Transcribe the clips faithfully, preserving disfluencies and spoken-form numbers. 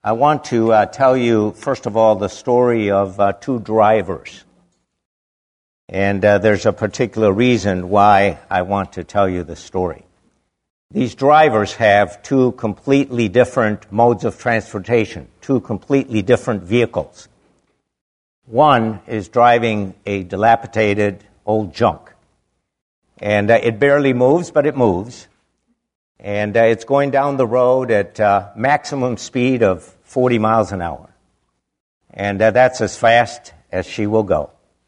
I want to uh, tell you, first of all, the story of uh, two drivers. And uh, there's a particular reason why I want to tell you the story. These drivers have two completely different modes of transportation, two completely different vehicles. One is driving a dilapidated old junk. And uh, it barely moves, but it moves. And uh, it's going down the road at uh, maximum speed of forty miles an hour. And uh, that's as fast as she will go.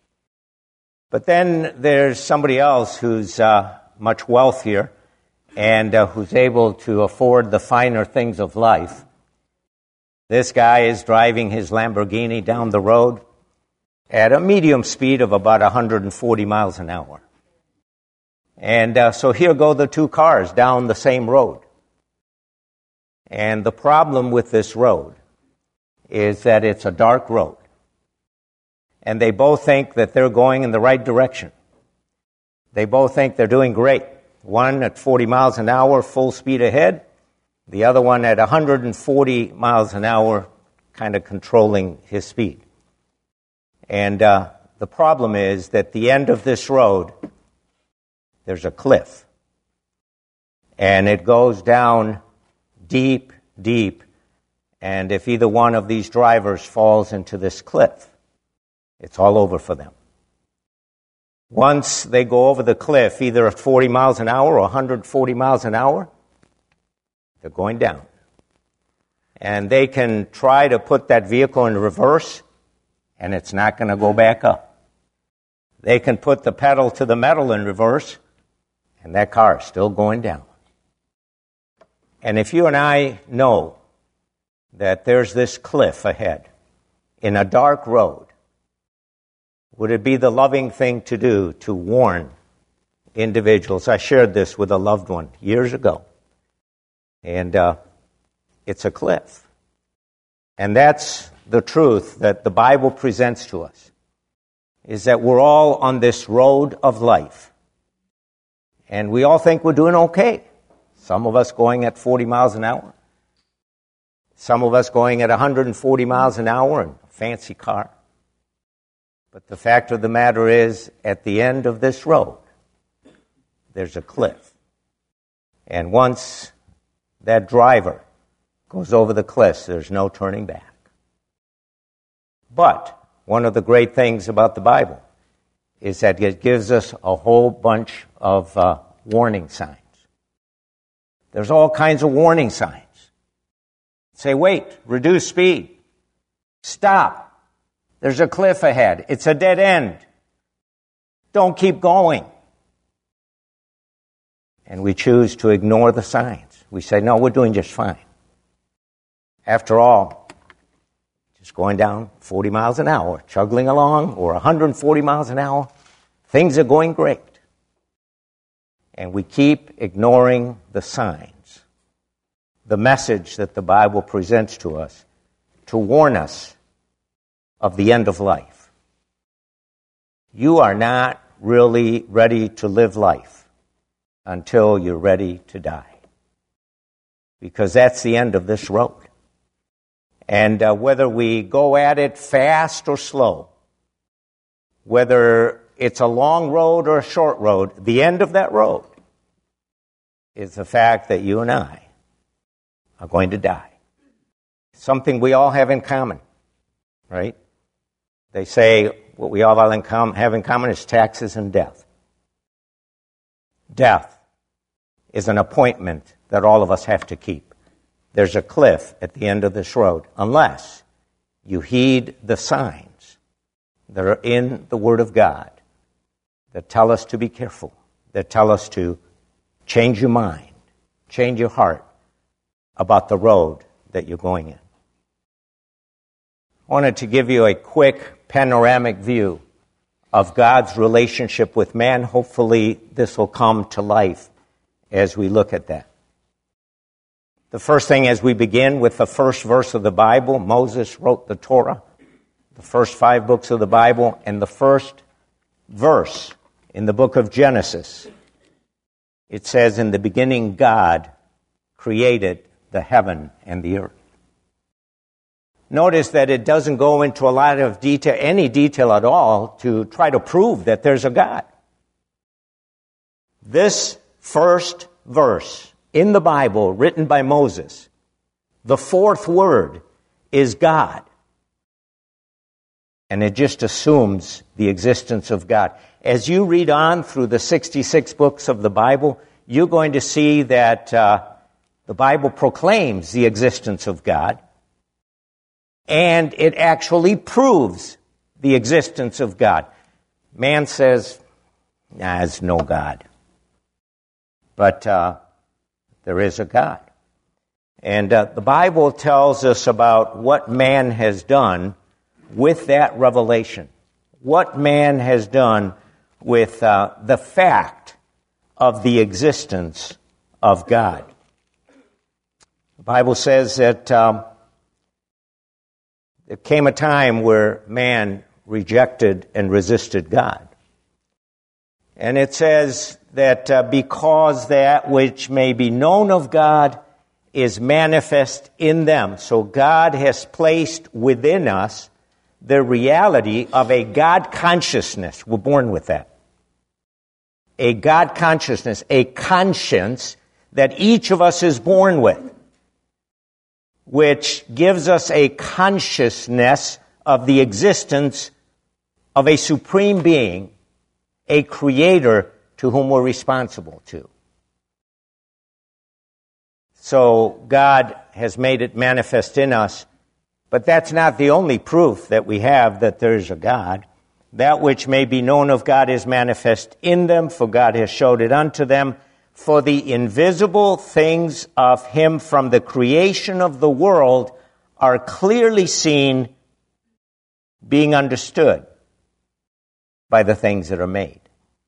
But then there's somebody else who's uh, much wealthier and uh, who's able to afford the finer things of life. This guy is driving his Lamborghini down the road at a medium speed of about one hundred forty miles an hour. And uh, so here go the two cars down the same road. And the problem with this road is that it's a dark road. And they both think that they're going in the right direction. They both think they're doing great. One at forty miles an hour, full speed ahead. The other one at one hundred forty miles an hour, kind of controlling his speed. And uh, the problem is that at the end of this road, there's a cliff. And it goes down deep, deep. And if either one of these drivers falls into this cliff, it's all over for them. Once they go over the cliff, either at forty miles an hour or one hundred forty miles an hour, they're going down. And they can try to put that vehicle in reverse, and it's not going to go back up. They can put the pedal to the metal in reverse, and that car is still going down. And if you and I know that there's this cliff ahead in a dark road, would it be the loving thing to do to warn individuals? I shared this with a loved one years ago. And uh, it's a cliff. And that's the truth that the Bible presents to us, is that we're all on this road of life. And we all think we're doing okay. Some of us going at forty miles an hour. Some of us going at one hundred forty miles an hour in a fancy car. But the fact of the matter is, at the end of this road, there's a cliff. And once that driver goes over the cliff, there's no turning back. But one of the great things about the Bible is that it gives us a whole bunch of uh, warning signs. There's all kinds of warning signs. Say, wait, reduce speed. Stop. There's a cliff ahead. It's a dead end. Don't keep going. And we choose to ignore the signs. We say, no, we're doing just fine. After all, just going down forty miles an hour, chugging along, or one hundred forty miles an hour, things are going great. And we keep ignoring the signs, the message that the Bible presents to us to warn us of the end of life. You are not really ready to live life until you're ready to die, because that's the end of this road. And uh, whether we go at it fast or slow, whether it's a long road or a short road, the end of that road is the fact that you and I are going to die. Something we all have in common, right? They say what we all have in common, have in common is taxes and death. Death is an appointment that all of us have to keep. There's a cliff at the end of this road, unless you heed the signs that are in the Word of God that tell us to be careful, that tell us to change your mind, change your heart about the road that you're going in. I wanted to give you a quick panoramic view of God's relationship with man. Hopefully this will come to life as we look at that. The first thing, as we begin with the first verse of the Bible, Moses wrote the Torah, the first five books of the Bible, and the first verse in the book of Genesis. It says, in the beginning God created the heaven and the earth. Notice that it doesn't go into a lot of detail, any detail at all, to try to prove that there's a God. This first verse in the Bible, written by Moses, the fourth word is God. And it just assumes the existence of God. As you read on through the sixty-six books of the Bible, you're going to see that uh, the Bible proclaims the existence of God, and it actually proves the existence of God. Man says, nah, there's no God. But uh, there is a God. And uh, the Bible tells us about what man has done with that revelation. What man has done with uh, the fact of the existence of God. The Bible says that um, there came a time where man rejected and resisted God. And it says that uh, because that which may be known of God is manifest in them. So God has placed within us the reality of a God consciousness. We're born with that. A God consciousness, a conscience that each of us is born with, which gives us a consciousness of the existence of a supreme being, a creator to whom we're responsible to. So God has made it manifest in us, but that's not the only proof that we have that there's a God. That which may be known of God is manifest in them, for God has showed it unto them. For the invisible things of Him from the creation of the world are clearly seen, being understood by the things that are made.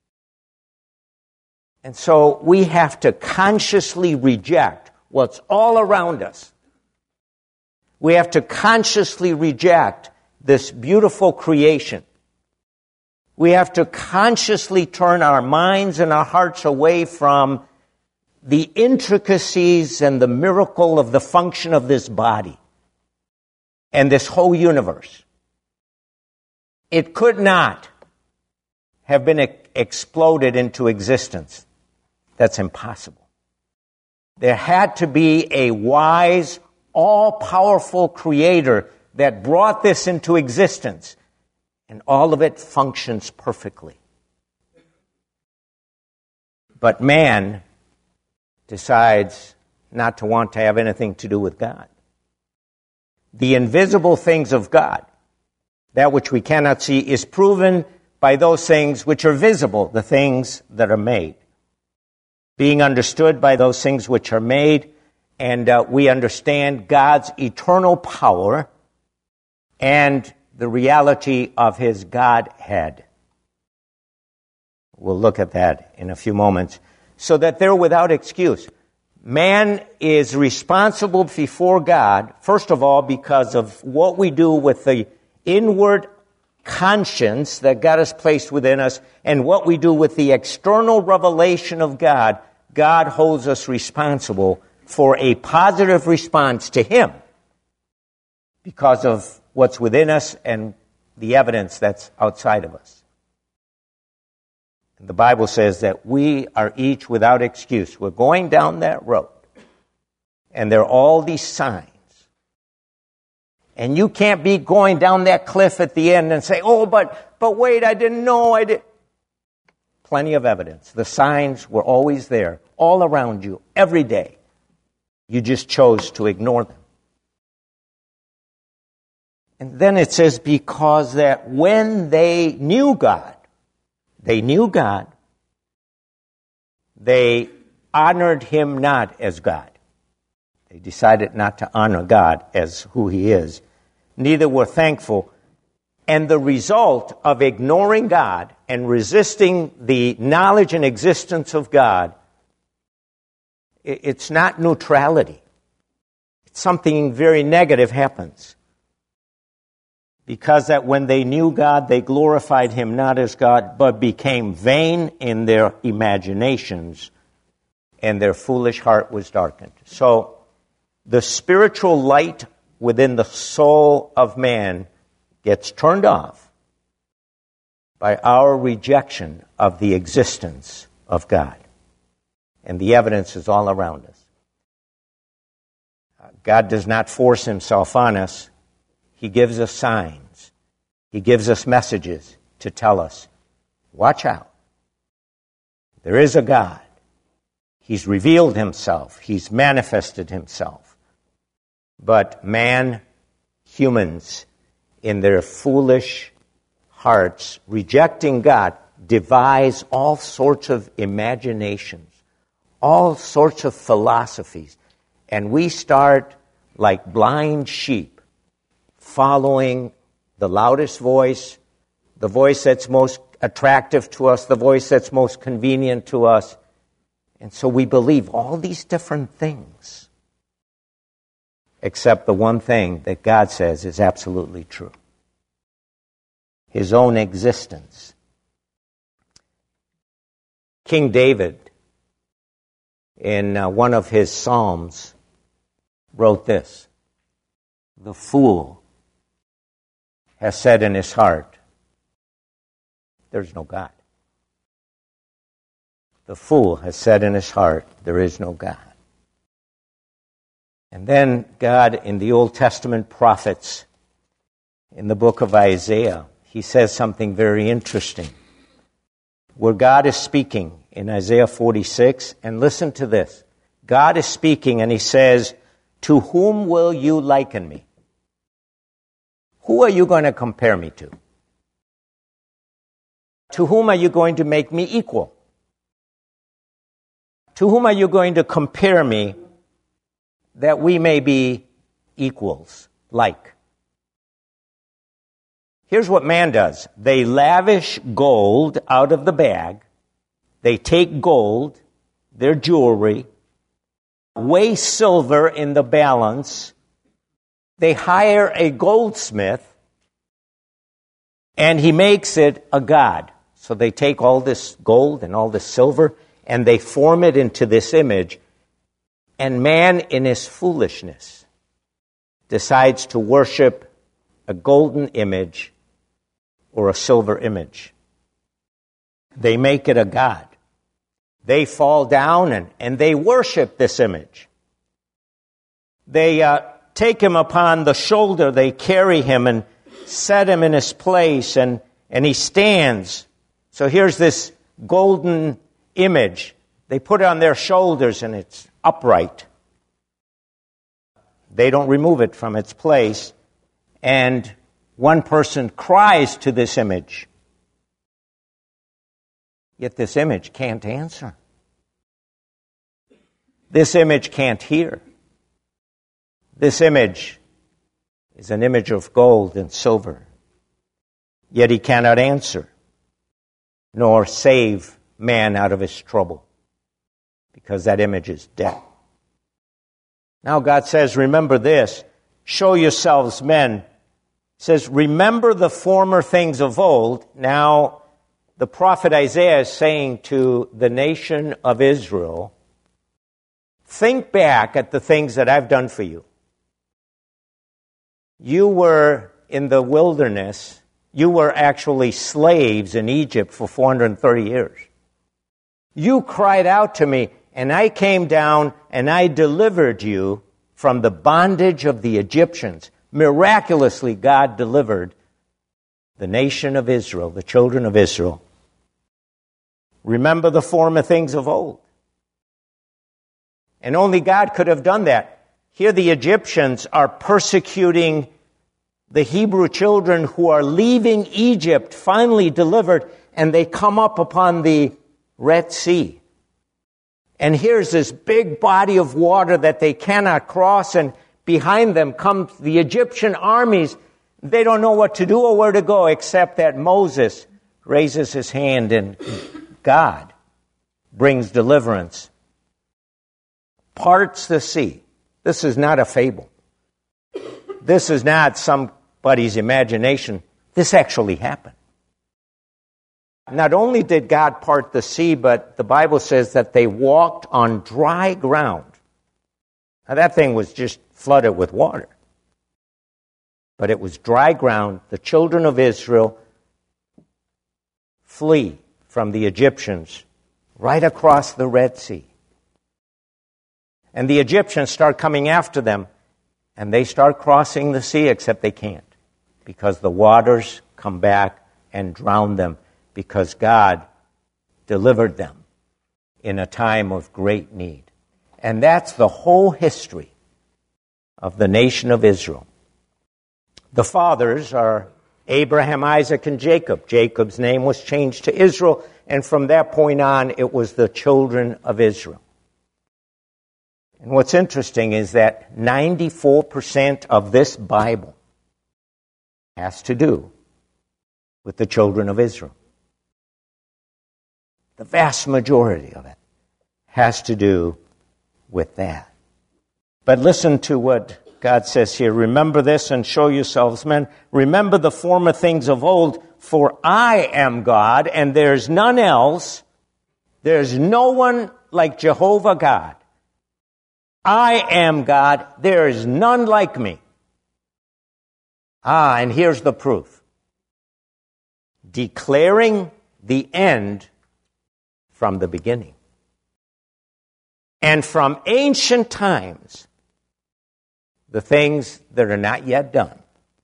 And so we have to consciously reject what's all around us. We have to consciously reject this beautiful creation. We have to consciously turn our minds and our hearts away from the intricacies and the miracle of the function of this body and this whole universe. It could not have been exploded into existence. That's impossible. There had to be a wise, all-powerful creator that brought this into existence, and all of it functions perfectly. But man decides not to want to have anything to do with God. The invisible things of God, that which we cannot see, is proven by those things which are visible, the things that are made. Being understood by those things which are made, and uh, we understand God's eternal power and the reality of His Godhead. We'll look at that in a few moments. So that they're without excuse. Man is responsible before God, first of all, because of what we do with the inward conscience that God has placed within us, and what we do with the external revelation of God. God holds us responsible for a positive response to Him because of what's within us and the evidence that's outside of us. The Bible says that we are each without excuse. We're going down that road, and there are all these signs. And you can't be going down that cliff at the end and say, oh, but but wait, I didn't know, I did. Plenty of evidence. The signs were always there, all around you, every day. You just chose to ignore them. And then it says, because that when they knew God, they knew God, they honored Him not as God. They decided not to honor God as who He is. Neither were thankful. And the result of ignoring God and resisting the knowledge and existence of God, it's not neutrality. It's something very negative happens. Because that when they knew God, they glorified Him not as God, but became vain in their imaginations, and their foolish heart was darkened. So, the spiritual light within the soul of man gets turned off by our rejection of the existence of God. And the evidence is all around us. God does not force himself on us. He gives us signs. He gives us messages to tell us, watch out. There is a God. He's revealed himself. He's manifested himself. But man, humans, in their foolish hearts, rejecting God, devise all sorts of imaginations, all sorts of philosophies. And we start like blind sheep, following the loudest voice, the voice that's most attractive to us, the voice that's most convenient to us. And so we believe all these different things, except the one thing that God says is absolutely true. His own existence. King David, in uh, one of his Psalms, wrote this: "The fool has said in his heart, there's no God." The fool has said in his heart, there is no God. And then God, in the Old Testament prophets, in the book of Isaiah, he says something very interesting. Where God is speaking in Isaiah forty-six, and listen to this. God is speaking and he says, "To whom will you liken me?" Who are you going to compare me to? To whom are you going to make me equal? To whom are you going to compare me that we may be equals, like? Here's what man does. They lavish gold out of the bag. They take gold, their jewelry, weigh silver in the balance. They hire a goldsmith, and he makes it a god. So they take all this gold and all this silver, and they form it into this image. And man, in his foolishness, decides to worship a golden image or a silver image. They make it a god. They fall down and, and they worship this image. They uh, take him upon the shoulder, they carry him and set him in his place, and, and he stands. So here's this golden image. They put it on their shoulders and it's upright. They don't remove it from its place. And one person cries to this image. Yet this image can't answer. This image can't hear. This image is an image of gold and silver. Yet he cannot answer, nor save man out of his trouble, because that image is dead. Now God says, remember this, show yourselves men. He says, remember the former things of old. Now, the prophet Isaiah is saying to the nation of Israel, think back at the things that I've done for you. You were in the wilderness. You were actually slaves in Egypt for four hundred thirty years. You cried out to me, and I came down and I delivered you from the bondage of the Egyptians. Miraculously, God delivered the nation of Israel, the children of Israel. Remember the former things of old. And only God could have done that. Here the Egyptians are persecuting the Hebrew children who are leaving Egypt, finally delivered, and they come up upon the Red Sea. And here's this big body of water that they cannot cross, and behind them come the Egyptian armies. They don't know what to do or where to go, except that Moses raises his hand and God brings deliverance, parts the sea. This is not a fable. This is not somebody's imagination. This actually happened. Not only did God part the sea, but the Bible says that they walked on dry ground. Now that thing was just flooded with water. but it was dry ground. The children of Israel flee from the Egyptians right across the Red Sea. And the Egyptians start coming after them, and they start crossing the sea, except they can't, because the waters come back and drown them, because God delivered them in a time of great need. And that's the whole history of the nation of Israel. The fathers are Abraham, Isaac, and Jacob. Jacob's name was changed to Israel, and from that point on, it was the children of Israel. And what's interesting is that ninety-four percent of this Bible has to do with the children of Israel. The vast majority of it has to do with that. But listen to what God says here. Remember this and show yourselves men. Remember the former things of old, for I am God, and there's none else. There's no one like Jehovah God. I am God. There is none like me. Ah, and here's the proof. Declaring the end from the beginning. And from ancient times, the things that are not yet done.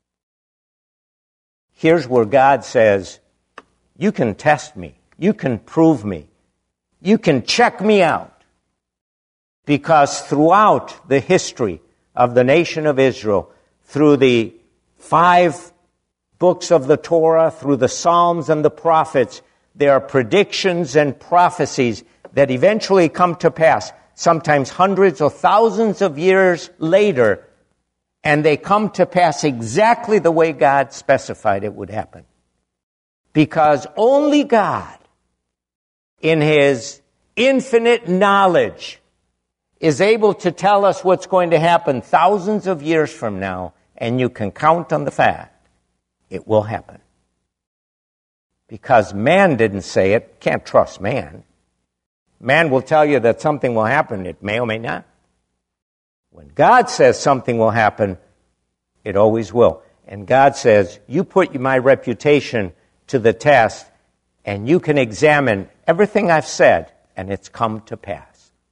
Here's where God says, you can test me. You can prove me. You can check me out. Because throughout the history of the nation of Israel, through the five books of the Torah, through the Psalms and the prophets, there are predictions and prophecies that eventually come to pass, sometimes hundreds or thousands of years later, and they come to pass exactly the way God specified it would happen. Because only God, in His infinite knowledge, is able to tell us what's going to happen thousands of years from now, and you can count on the fact it will happen. Because man didn't say it, can't trust man. Man will tell you that something will happen, it may or may not. When God says something will happen, it always will. And God says, you put my reputation to the test, and you can examine everything I've said, and it's come to pass.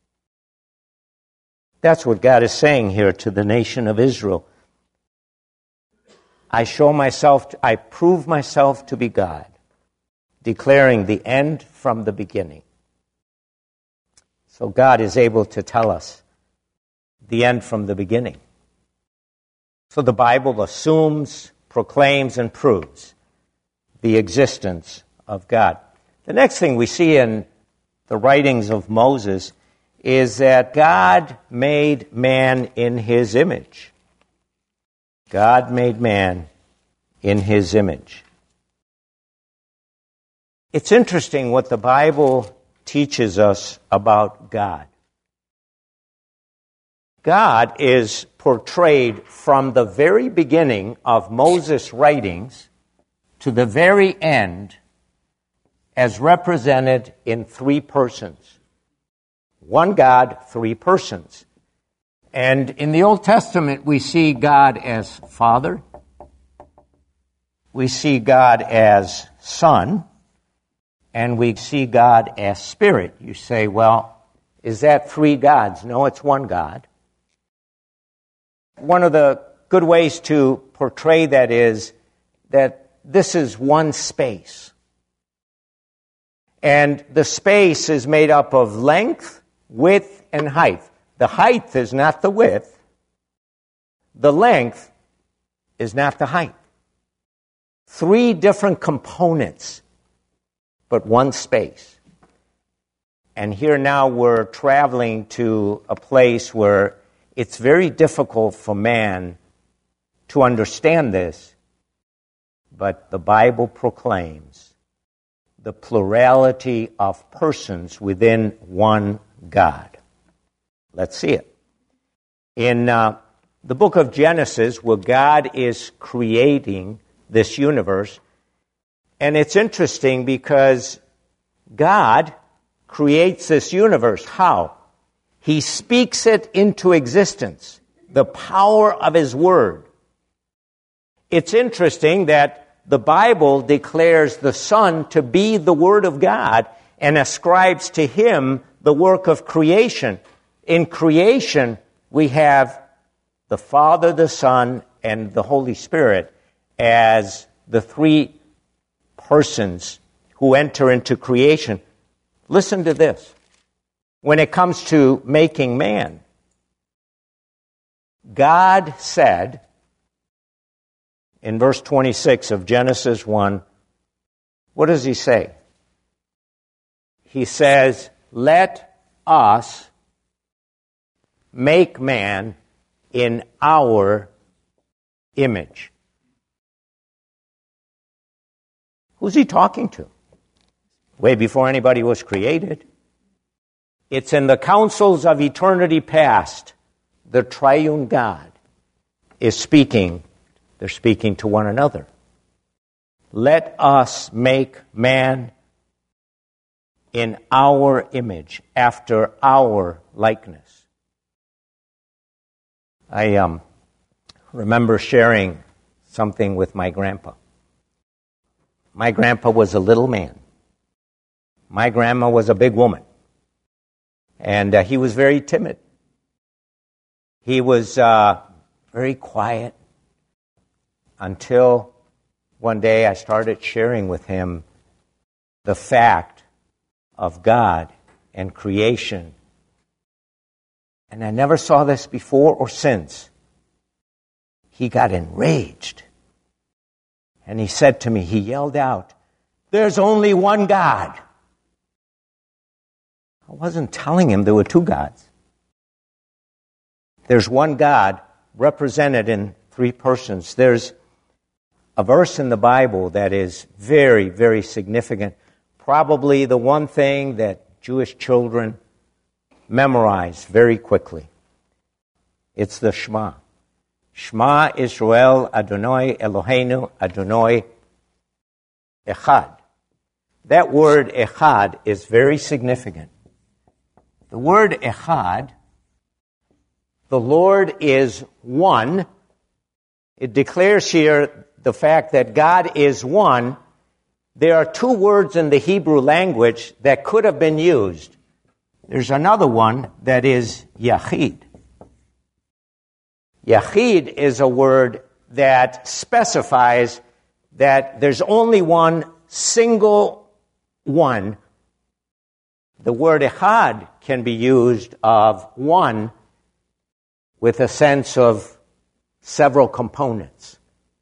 That's what God is saying here to the nation of Israel. I show myself, to, I prove myself to be God, declaring the end from the beginning. So God is able to tell us the end from the beginning. So the Bible assumes, proclaims, and proves the existence of God. The next thing we see in the writings of Moses is that God made man in His image. God made man in His image. It's interesting what the Bible teaches us about God. God is portrayed from the very beginning of Moses' writings to the very end as represented in three persons. One God, three persons. And in the Old Testament, we see God as Father. We see God as Son. And we see God as Spirit. You say, well, is that three gods? No, it's one God. One of the good ways to portray that is that this is one space. And the space is made up of length, width, and height. The height is not the width. The length is not the height. Three different components, but one space. And here now we're traveling to a place where it's very difficult for man to understand this, but the Bible proclaims the plurality of persons within one God. Let's see it. In uh, the book of Genesis, where God is creating this universe, and it's interesting because God creates this universe. How? He speaks it into existence. The power of His Word. it's interesting that the Bible declares the Son to be the Word of God and ascribes to Him the work of creation. In creation, we have the Father, the Son, and the Holy Spirit as the three persons who enter into creation. Listen to this. When it comes to making man, God said, in verse twenty-six of Genesis one, what does He say? He says, let us make man in our image. Who's He talking to? Way before anybody was created. It's in the councils of eternity past. The triune God is speaking. They're speaking to one another. Let us make man in our image, after our likeness. I um, remember sharing something with my grandpa. My grandpa was a little man. My grandma was a big woman. And uh, he was very timid. He was uh, very quiet until one day I started sharing with him the fact of God and creation. And I never saw this before or since. He got enraged. And he said to me, he yelled out, "There's only one God." I wasn't telling him there were two gods. There's one God represented in three persons. There's a verse in the Bible that is very, very significant. Probably the one thing that Jewish children memorize very quickly. It's the Shema. Shema Israel Adonai Eloheinu Adonai Echad. That word Echad is very significant. The word Echad, the Lord is one. It declares here the fact that God is one. There are two words in the Hebrew language that could have been used. There's another one that is Yachid. Yachid is a word that specifies that there's only one single one. The word Echad can be used of one with a sense of several components.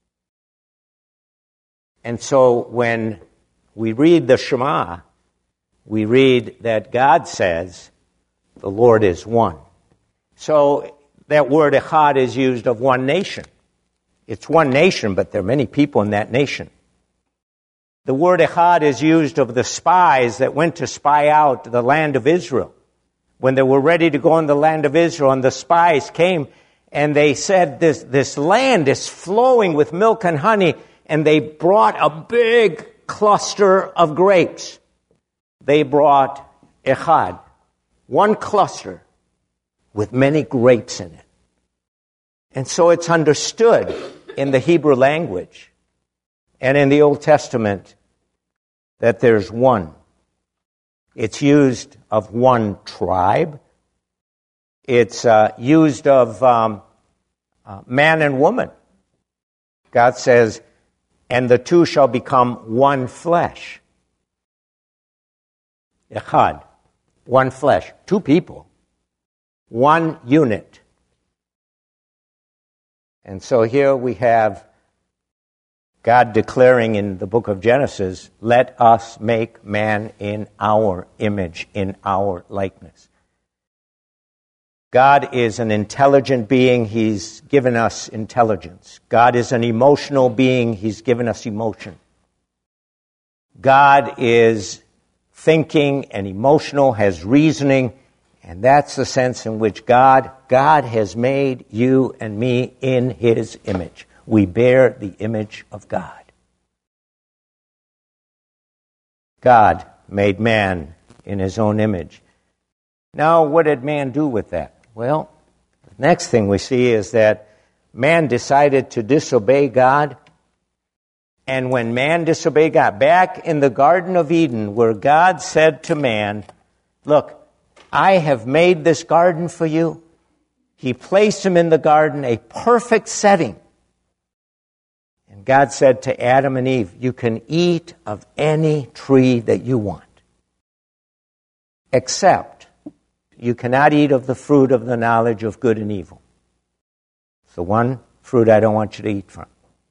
And so when we read the Shema, we read that God says the Lord is one. So that word Echad is used of one nation. It's one nation, but there are many people in that nation. The word Echad is used of the spies that went to spy out the land of Israel. When they were ready to go in the land of Israel, and the spies came, and they said, this, this land is flowing with milk and honey, and they brought a big cluster of grapes. They brought Echad, one cluster with many grapes in it. And so it's understood in the Hebrew language and in the Old Testament that there's one. It's used of one tribe. It's uh, used of um, uh, man and woman. God says, and the two shall become one flesh. Echad, one flesh, two people, one unit. And so here we have God declaring in the book of Genesis, let us make man in our image, in our likeness. God is an intelligent being. He's given us intelligence. God is an emotional being. He's given us emotion. God is thinking and emotional, has reasoning, and that's the sense in which God, God has made you and me in His image. We bear the image of God. God made man in His own image. Now, what did man do with that? Well, the next thing we see is that man decided to disobey God. And when man disobeyed God, back in the Garden of Eden, where God said to man, look, I have made this garden for you. He placed him in the garden, a perfect setting. And God said to Adam and Eve, you can eat of any tree that you want, except you cannot eat of the fruit of the knowledge of good and evil. It's the one fruit I don't want you to eat from.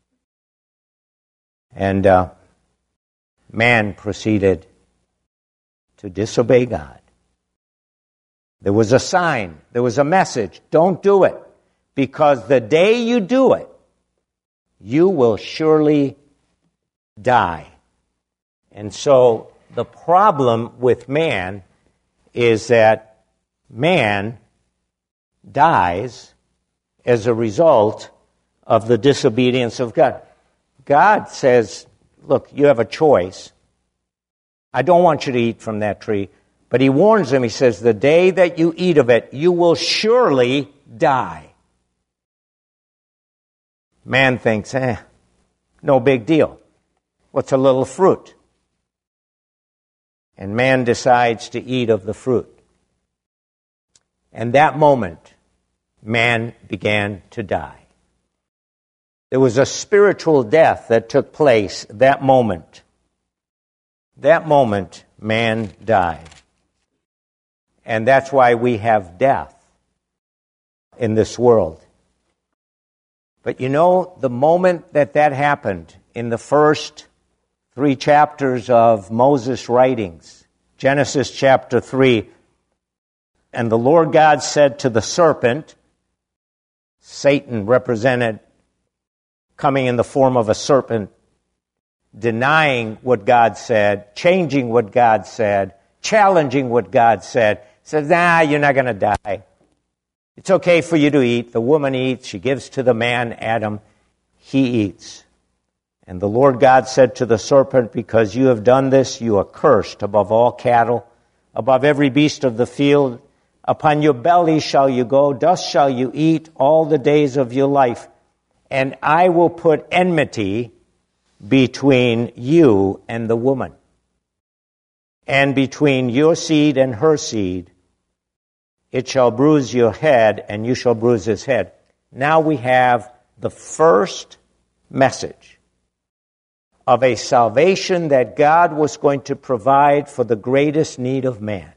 And uh, man proceeded to disobey God. There was a sign, there was a message, don't do it, because the day you do it, you will surely die. And so the problem with man is that man dies as a result of the disobedience of God. God says, look, you have a choice. I don't want you to eat from that tree. But he warns them, he says, the day that you eat of it, you will surely die. Man thinks, eh, no big deal. What's a little fruit? And man decides to eat of the fruit. And that moment, man began to die. There was a spiritual death that took place that moment. That moment, man died. And that's why we have death in this world. But you know, the moment that that happened, in the first three chapters of Moses' writings, Genesis chapter three, and the Lord God said to the serpent, Satan represented coming in the form of a serpent, denying what God said, changing what God said, challenging what God said, says, nah, you're not going to die. It's okay for you to eat. The woman eats. She gives to the man, Adam. He eats. And the Lord God said to the serpent, because you have done this, you are cursed above all cattle, above every beast of the field. Upon your belly shall you go, dust shall you eat all the days of your life. And I will put enmity between you and the woman, and between your seed and her seed. It shall bruise your head, and you shall bruise his head. Now we have the first message of a salvation that God was going to provide for the greatest need of man.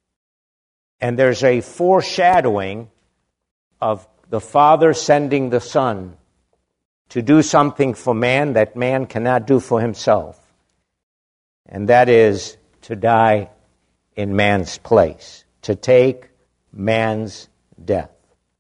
And there's a foreshadowing of the Father sending the Son to do something for man that man cannot do for himself. And that is to die in man's place, to take man's death.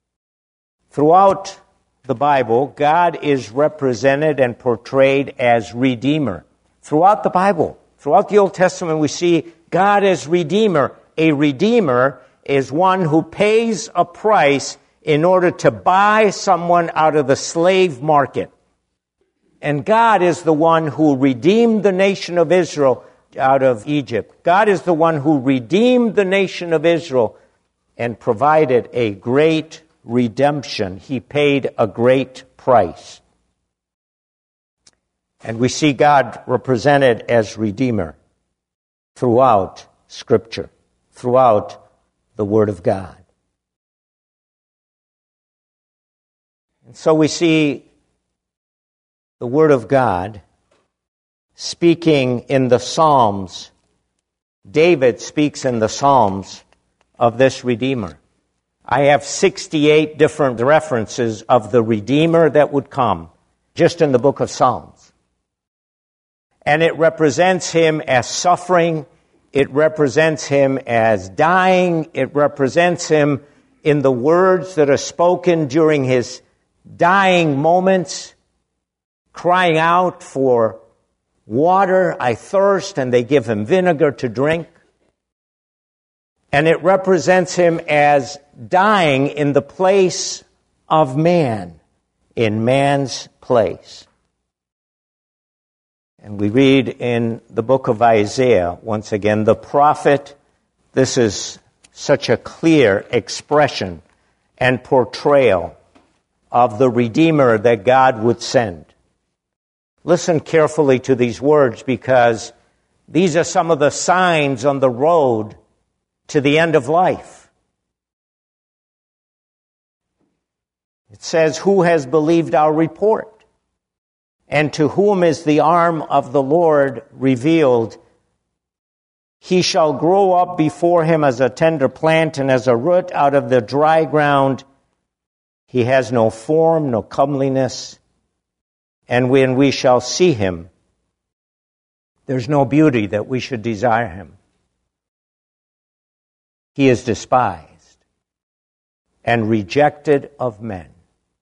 Throughout the Bible, God is represented and portrayed as Redeemer. Throughout the Bible, throughout the Old Testament, we see God as Redeemer. A Redeemer is one who pays a price in order to buy someone out of the slave market. And God is the one who redeemed the nation of Israel out of Egypt. God is the one who redeemed the nation of Israel and provided a great redemption. He paid a great price. And we see God represented as Redeemer throughout Scripture, throughout the Word of God. And so we see the Word of God speaking in the Psalms. David speaks in the Psalms of this Redeemer. I have sixty-eight different references of the Redeemer that would come just in the book of Psalms. And it represents him as suffering. It represents him as dying. It represents him in the words that are spoken during his dying moments, crying out for water, I thirst, and they give him vinegar to drink. And it represents him as dying in the place of man, in man's place. And we read in the book of Isaiah, once again, the prophet, this is such a clear expression and portrayal of the Redeemer that God would send. Listen carefully to these words, because these are some of the signs on the road to the end of life. It says, "Who has believed our report? And to whom is the arm of the Lord revealed? He shall grow up before him as a tender plant and as a root out of the dry ground. He has no form, no comeliness. And when we shall see him, there's no beauty that we should desire him. He is despised and rejected of men,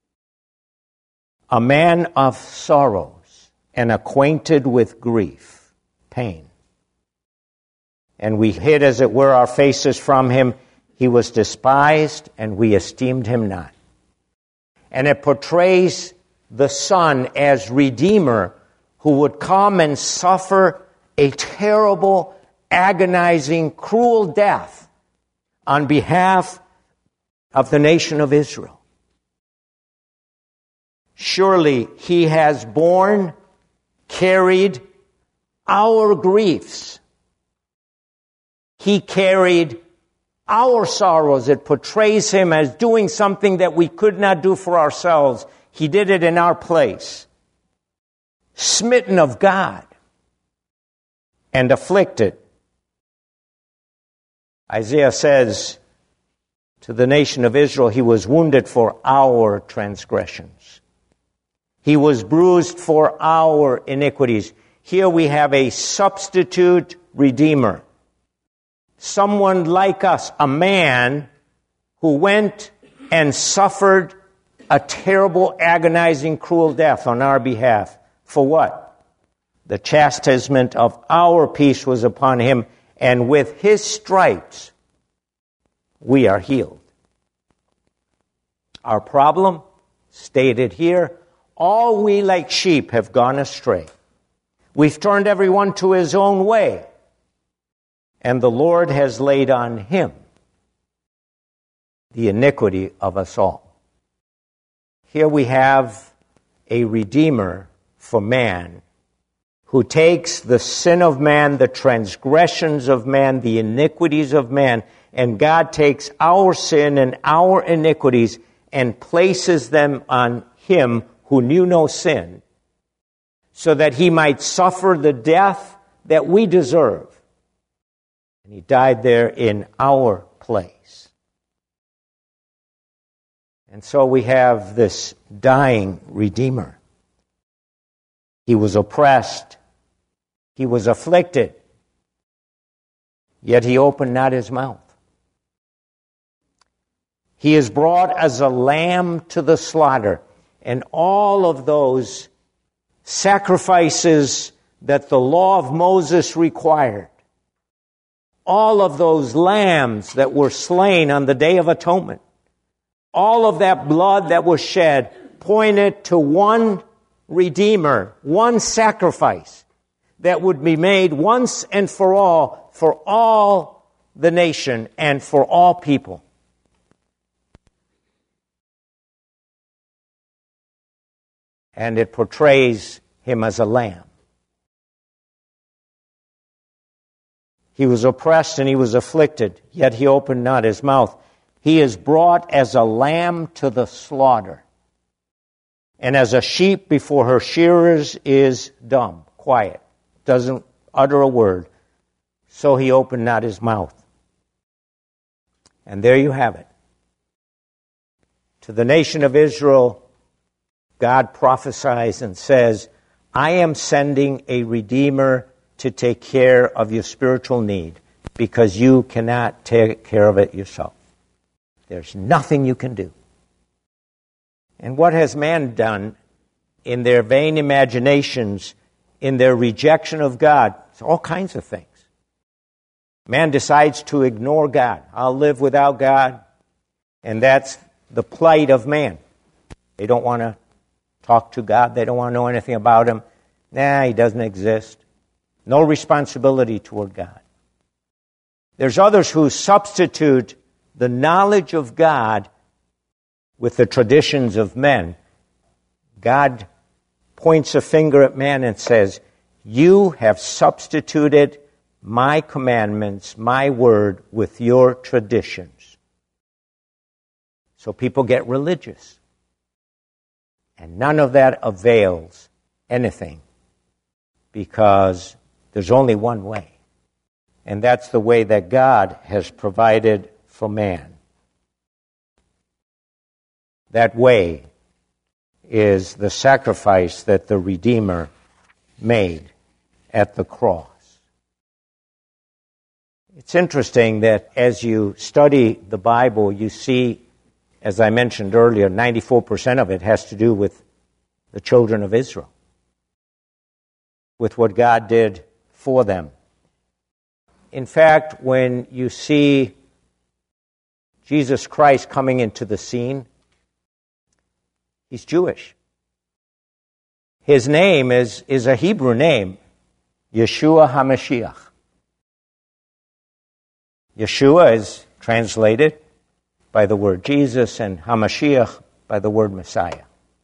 a man of sorrows and acquainted with grief," pain. "And we hid, as it were, our faces from him. He was despised, and we esteemed him not." And it portrays the Son as Redeemer, who would come and suffer a terrible, agonizing, cruel death on behalf of the nation of Israel. Surely he has borne, carried our griefs. He carried our sorrows. It portrays him as doing something that we could not do for ourselves. He did it in our place. Smitten of God and afflicted. Isaiah says to the nation of Israel, he was wounded for our transgressions. He was bruised for our iniquities. Here we have a substitute Redeemer. Someone like us, a man who went and suffered a terrible, agonizing, cruel death on our behalf. For what? The chastisement of our peace was upon him, and with his stripes we are healed. Our problem, stated here, all we like sheep have gone astray. We've turned everyone to his own way, and the Lord has laid on him the iniquity of us all. Here we have a Redeemer for man who takes the sin of man, the transgressions of man, the iniquities of man, and God takes our sin and our iniquities and places them on him who knew no sin, so that he might suffer the death that we deserve. And he died there in our place. And so we have this dying Redeemer. He was oppressed. He was afflicted. Yet he opened not his mouth. He is brought as a lamb to the slaughter. And all of those sacrifices that the law of Moses required, all of those lambs that were slain on the Day of Atonement, all of that blood that was shed pointed to one Redeemer, one sacrifice that would be made once and for all, for all the nation and for all people. And it portrays him as a lamb. He was oppressed and he was afflicted, yet he opened not his mouth. He is brought as a lamb to the slaughter. And as a sheep before her shearers is dumb, quiet, doesn't utter a word, so he opened not his mouth. And there you have it. To the nation of Israel, God prophesies and says, I am sending a Redeemer to take care of your spiritual need because you cannot take care of it yourself. There's nothing you can do. And what has man done in their vain imaginations, in their rejection of God? It's all kinds of things. Man decides to ignore God. I'll live without God. And that's the plight of man. They don't want to talk to God. They don't want to know anything about him. Nah, he doesn't exist. No responsibility toward God. There's others who substitute the knowledge of God with the traditions of men. God points a finger at man and says, you have substituted my commandments, my word, with your traditions. So people get religious. And none of that avails anything, because there's only one way. And that's the way that God has provided for man. That way is the sacrifice that the Redeemer made at the cross. It's interesting that as you study the Bible, you see, as I mentioned earlier, ninety-four percent of it has to do with the children of Israel, with what God did for them. In fact, when you see Jesus Christ coming into the scene, he's Jewish. His name is, is a Hebrew name, Yeshua HaMashiach. Yeshua is translated by the word Jesus, and HaMashiach by the word Messiah.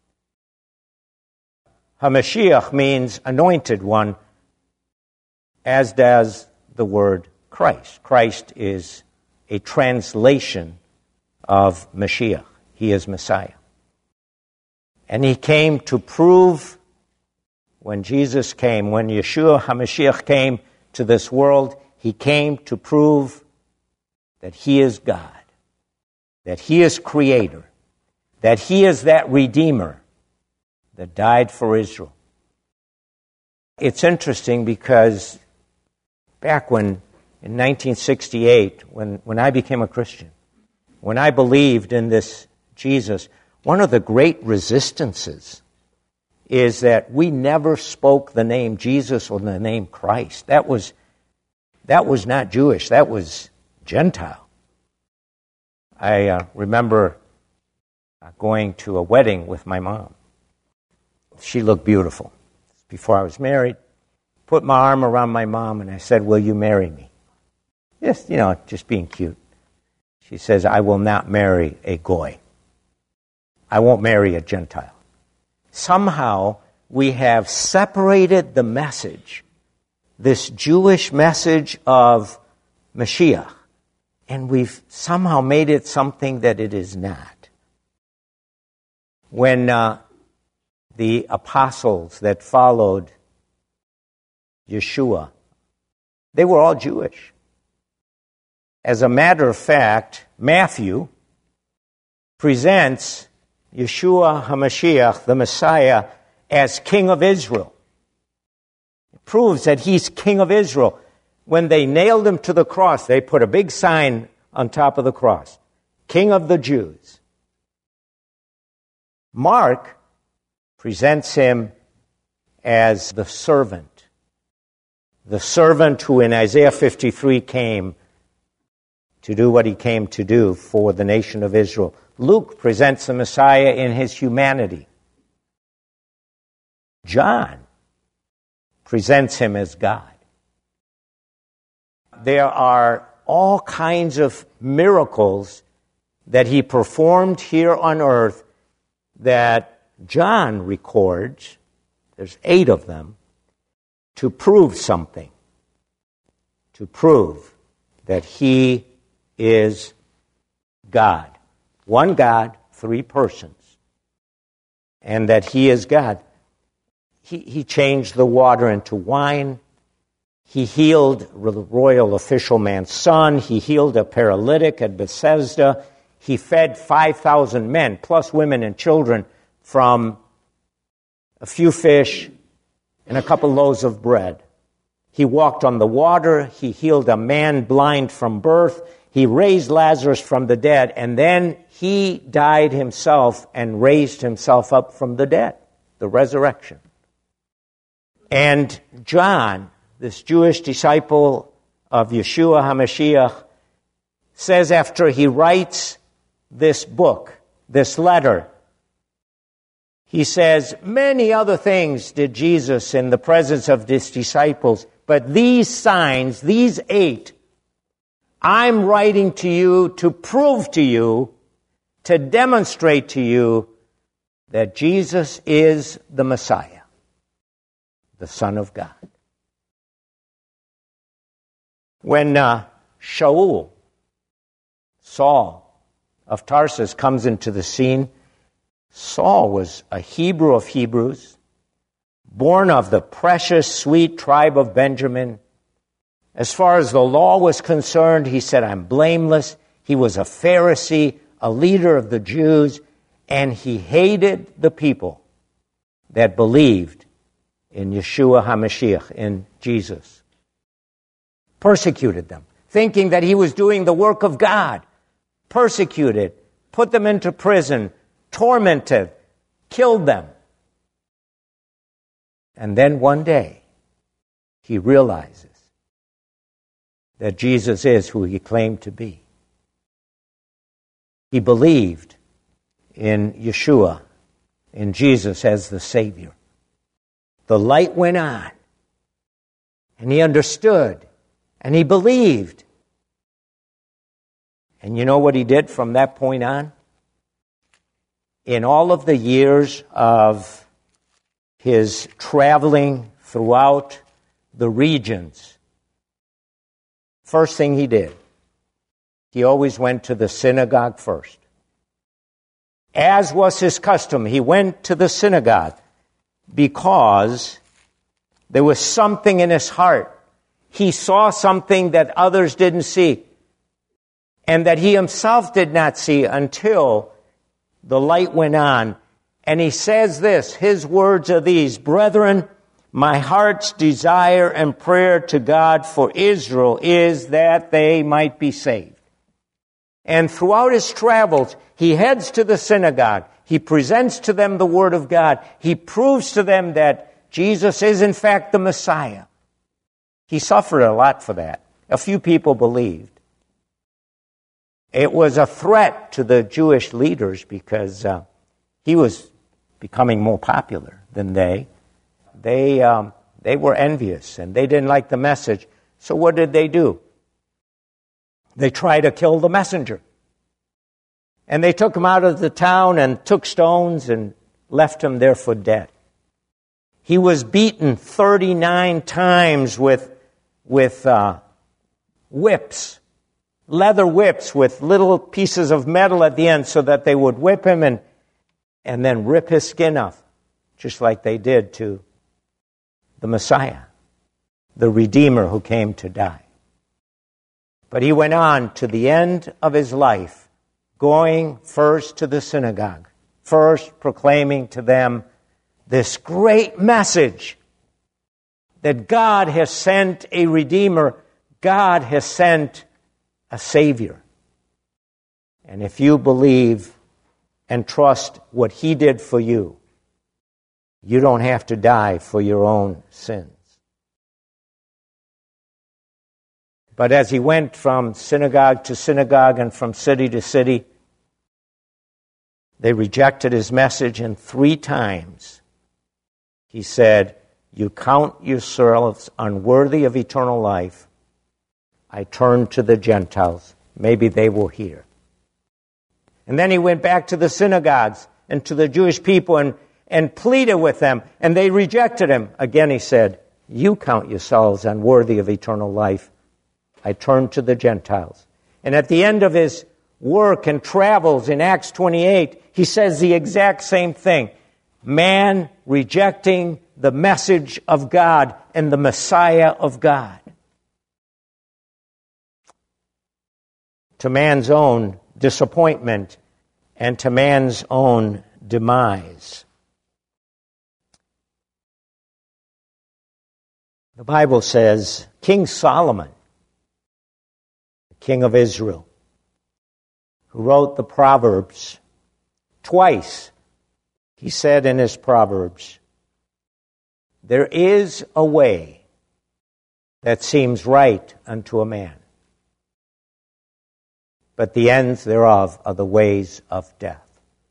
HaMashiach means anointed one, as does the word Christ. Christ is a translation of Mashiach. He is Messiah. And he came to prove, when Jesus came, when Yeshua HaMashiach came to this world, he came to prove that he is God, that he is creator, that he is that Redeemer that died for Israel. It's interesting because back when, in nineteen sixty-eight, when, when I became a Christian, when I believed in this Jesus, one of the great resistances is that we never spoke the name Jesus or the name Christ. That was, that was not Jewish. That was Gentile. I uh, remember going to a wedding with my mom. She looked beautiful. Before I was married, put my arm around my mom and I said, will you marry me? Just, you know, just being cute. She says, I will not marry a goy. I won't marry a Gentile. Somehow we have separated the message, this Jewish message of Mashiach, and we've somehow made it something that it is not. When uh, the apostles that followed Yeshua, they were all Jewish. As a matter of fact, Matthew presents Yeshua HaMashiach, the Messiah, as King of Israel. It proves that he's King of Israel. When they nailed him to the cross, they put a big sign on top of the cross, King of the Jews. Mark presents him as the servant, the servant who in Isaiah fifty-three came to do what he came to do for the nation of Israel. Luke presents the Messiah in his humanity. John presents him as God. There are all kinds of miracles that he performed here on earth that John records, there's eight of them, to prove something, to prove that he is God. One God, three persons, and that he is God. He, he changed the water into wine. He healed the royal official man's son. He healed a paralytic at Bethesda. He fed five thousand men, plus women and children, from a few fish and a couple loaves of bread. He walked on the water. He healed a man blind from birth. He raised Lazarus from the dead, and then he died himself and raised himself up from the dead, the resurrection. And John, this Jewish disciple of Yeshua HaMashiach, says after he writes this book, this letter, he says, many other things did Jesus in the presence of his disciples, but these signs, these eight, I'm writing to you to prove to you to demonstrate to you that Jesus is the Messiah, the Son of God. When uh, Shaul, Saul of Tarsus, comes into the scene, Saul was a Hebrew of Hebrews, born of the precious, sweet tribe of Benjamin. As far as the law was concerned, he said, I'm blameless. He was a Pharisee, a leader of the Jews, and he hated the people that believed in Yeshua HaMashiach, in Jesus. Persecuted them, thinking that he was doing the work of God. Persecuted, put them into prison, tormented, killed them. And then one day, he realizes that Jesus is who he claimed to be. He believed in Yeshua, in Jesus as the Savior. The light went on, and he understood, and he believed. And you know what he did from that point on? In all of the years of his traveling throughout the regions, first thing he did, he always went to the synagogue first. As was his custom, he went to the synagogue because there was something in his heart. He saw something that others didn't see, and that he himself did not see until the light went on. And he says this, his words are these, Brethren, my heart's desire and prayer to God for Israel is that they might be saved. And throughout his travels, he heads to the synagogue. He presents to them the Word of God. He proves to them that Jesus is in fact the Messiah. He suffered a lot for that. A few people believed. It was a threat to the Jewish leaders because uh, he was becoming more popular than they. They um, they were envious and they didn't like the message. So what did they do? They tried to kill the messenger. And they took him out of the town and took stones and left him there for dead. He was beaten thirty-nine times with, with uh, whips, leather whips with little pieces of metal at the end so that they would whip him and, and then rip his skin off, just like they did to the Messiah, the Redeemer who came to die. But he went on to the end of his life, going first to the synagogue, first proclaiming to them this great message that God has sent a Redeemer, God has sent a Savior. And if you believe and trust what he did for you, you don't have to die for your own sins. But as he went from synagogue to synagogue and from city to city, they rejected his message, and three times he said, You count yourselves unworthy of eternal life. I turn to the Gentiles. Maybe they will hear. And then he went back to the synagogues and to the Jewish people and, and pleaded with them, and they rejected him. Again he said, You count yourselves unworthy of eternal life. I turn to the Gentiles. And at the end of his work and travels in Acts twenty-eight, he says the exact same thing. Man rejecting the message of God and the Messiah of God. To man's own disappointment and to man's own demise. The Bible says King Solomon, king of Israel, who wrote the Proverbs, twice he said in his Proverbs, There is a way that seems right unto a man, but the ends thereof are the ways of death.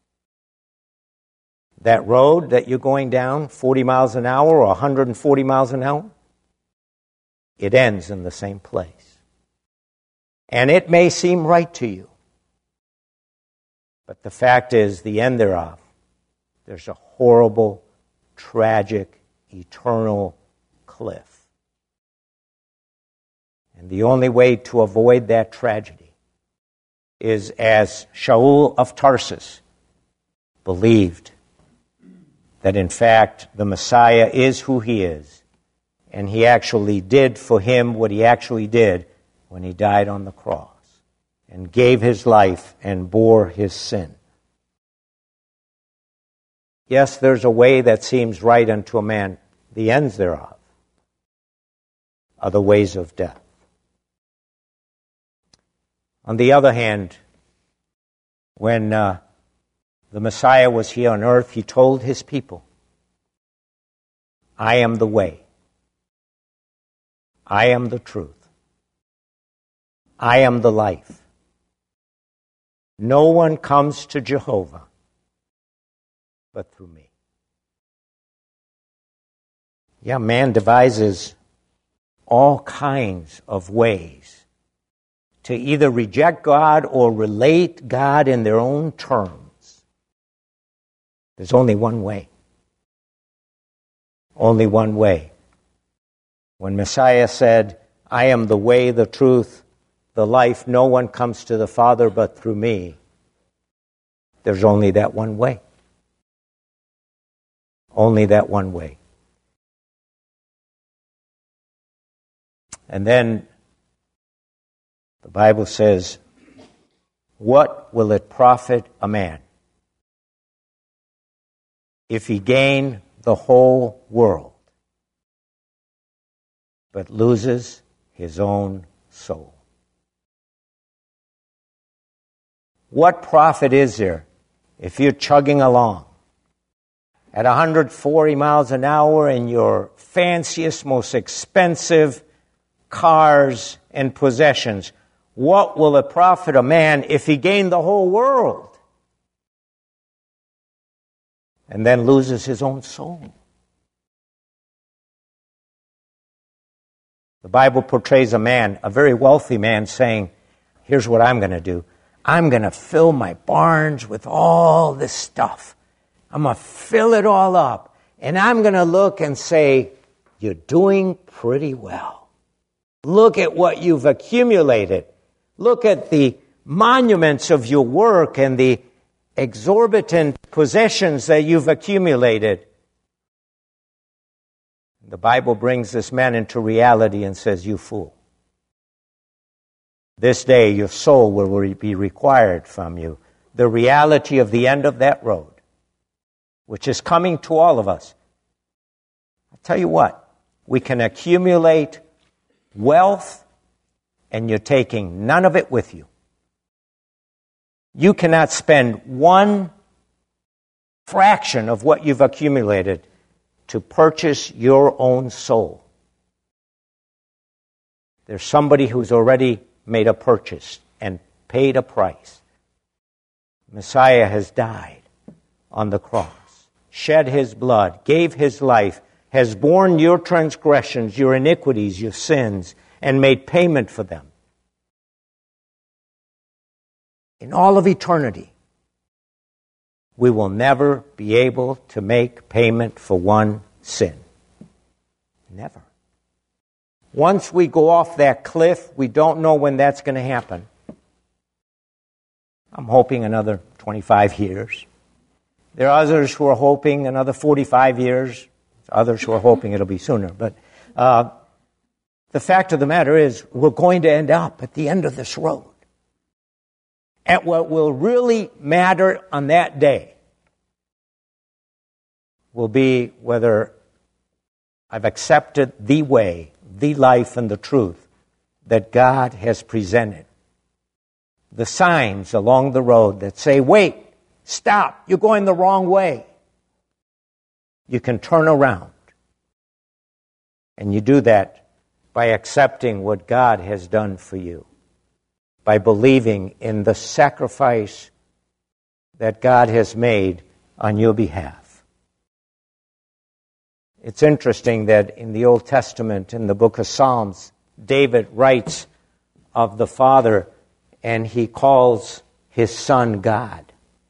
That road that you're going down forty miles an hour or one hundred forty miles an hour, it ends in the same place. And it may seem right to you. But the fact is, the end thereof, there's a horrible, tragic, eternal cliff. And the only way to avoid that tragedy is as Shaul of Tarsus believed that in fact the Messiah is who he is, and he actually did for him what he actually did when he died on the cross and gave his life and bore his sin. Yes, there's a way that seems right unto a man. The ends thereof are the ways of death. On the other hand, when uh, the Messiah was here on earth, he told his people, I am the way. I am the truth. I am the life. No one comes to Jehovah but through me. Yeah, man devises all kinds of ways to either reject God or relate God in their own terms. There's only one way. Only one way. When Messiah said, I am the way, the truth, the life, no one comes to the Father but through me, there's only that one way. Only that one way. And then the Bible says, what will it profit a man if he gain the whole world but loses his own soul? What profit is there if you're chugging along at one hundred forty miles an hour in your fanciest, most expensive cars and possessions? What will it profit a man if he gained the whole world and then loses his own soul? The Bible portrays a man, a very wealthy man, saying, here's what I'm going to do. I'm going to fill my barns with all this stuff. I'm going to fill it all up. And I'm going to look and say, you're doing pretty well. Look at what you've accumulated. Look at the monuments of your work and the exorbitant possessions that you've accumulated. The Bible brings this man into reality and says, you fool. This day your soul will be required from you. The reality of the end of that road, which is coming to all of us. I'll tell you what, we can accumulate wealth and you're taking none of it with you. You cannot spend one fraction of what you've accumulated to purchase your own soul. There's somebody who's already made a purchase and paid a price. Messiah has died on the cross, shed his blood, gave his life, has borne your transgressions, your iniquities, your sins, and made payment for them. In all of eternity, we will never be able to make payment for one sin. Never. Once we go off that cliff, we don't know when that's going to happen. I'm hoping another twenty-five years. There are others who are hoping another forty-five years. Others who are hoping it'll be sooner. But uh, the fact of the matter is, we're going to end up at the end of this road. And what will really matter on that day will be whether I've accepted the way, the life, and the truth that God has presented. The signs along the road that say, wait, stop, you're going the wrong way. You can turn around. And you do that by accepting what God has done for you, by believing in the sacrifice that God has made on your behalf. It's interesting that in the Old Testament, in the book of Psalms, David writes of the Father, and he calls his Son God.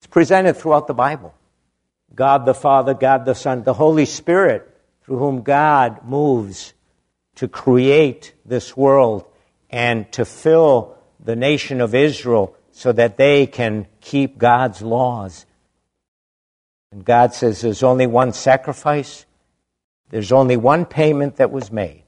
presented throughout the Bible. God the Father, God the Son, the Holy Spirit, through whom God moves to create this world and to fill the nation of Israel so that they can keep God's laws. And God says there's only one sacrifice, there's only one payment that was made.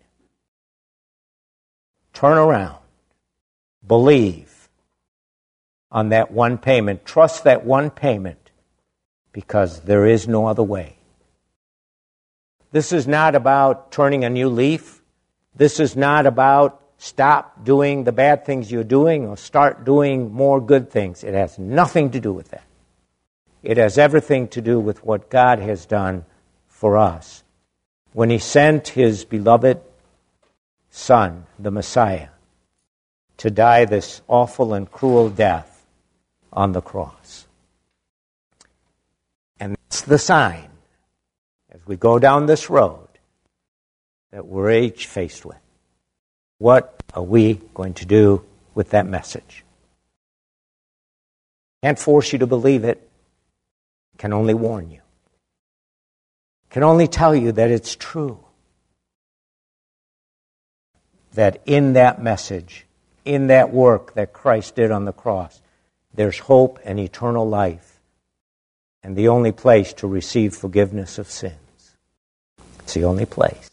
Turn around, believe on that one payment, trust that one payment, because there is no other way. This is not about turning a new leaf. This is not about stop doing the bad things you're doing or start doing more good things. It has nothing to do with that. It has everything to do with what God has done for us when He sent His beloved Son, the Messiah, to die this awful and cruel death on the cross. And that's the sign, as we go down this road, that we're each faced with. What are we going to do with that message? Can't force you to believe it. Can only warn you. Can only tell you that it's true. That in that message, in that work that Christ did on the cross, there's hope and eternal life, and the only place to receive forgiveness of sins. It's the only place.